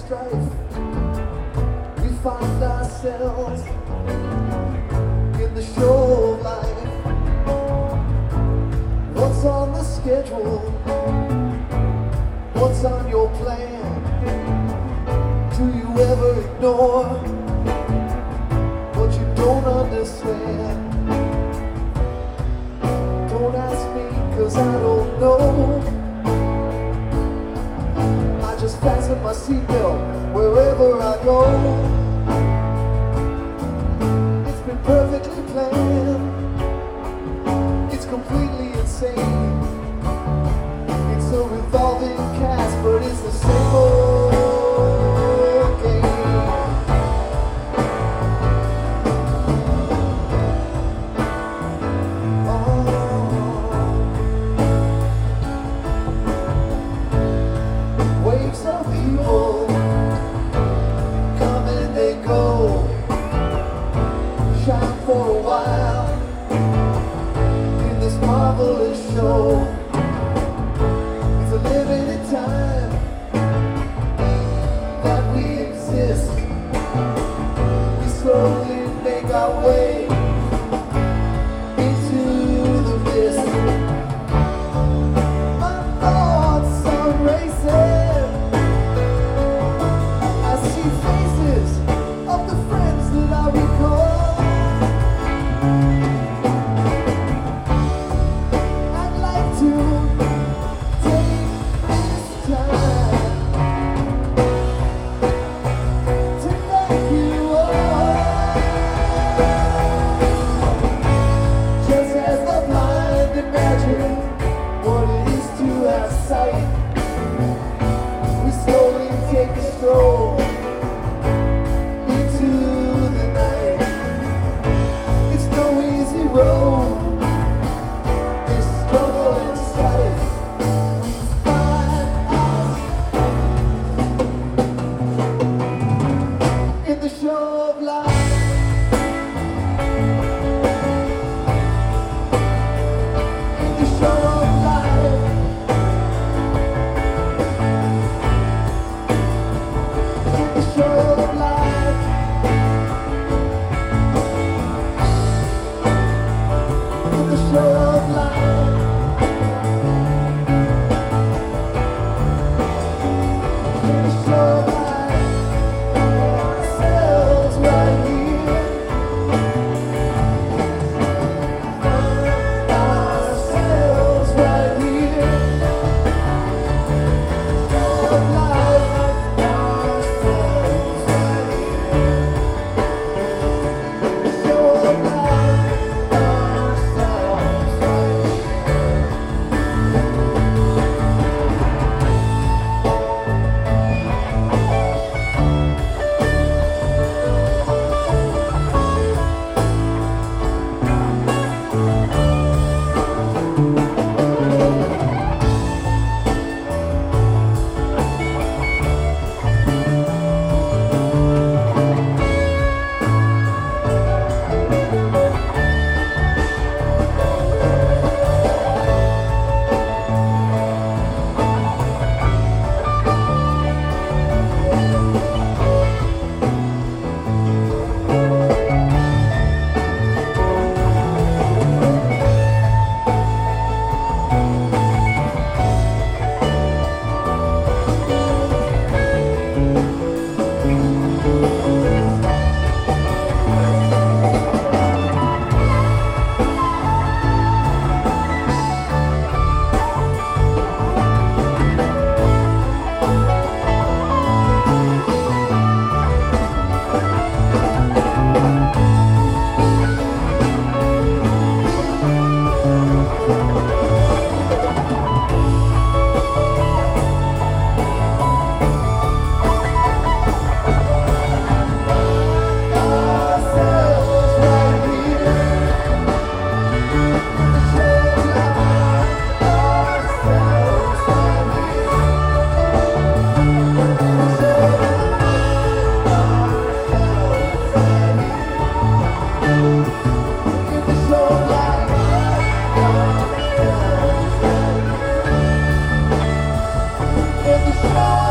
strife. We find ourselves in the show of life. What's on the schedule? What's on your plan? Do you ever ignore what you don't understand? Don't ask me, 'cause I don't know. I just fasten my seatbelt wherever I go. It's been perfectly planned. It's completely insane. It's a revolving cast, but it's the same old game. Waves of people come and they go, shine for a while in this marvelous show. It's a limited time that we exist. We slowly make our way into the mist. My thoughts are racing. I see faces of the friends that I recall. I'd like to take this time to thank you all. Just as the blind imagine what it is to have sight, we slowly take a stroll into the night. It's no easy road, this struggle and strife. Find us in the show of life. In the show of life. In the show of life. In the show of life. In the show of life. Ourselves right here. Ourselves right here. Show of life. Ourselves right here. Show of life. Ourselves right the show.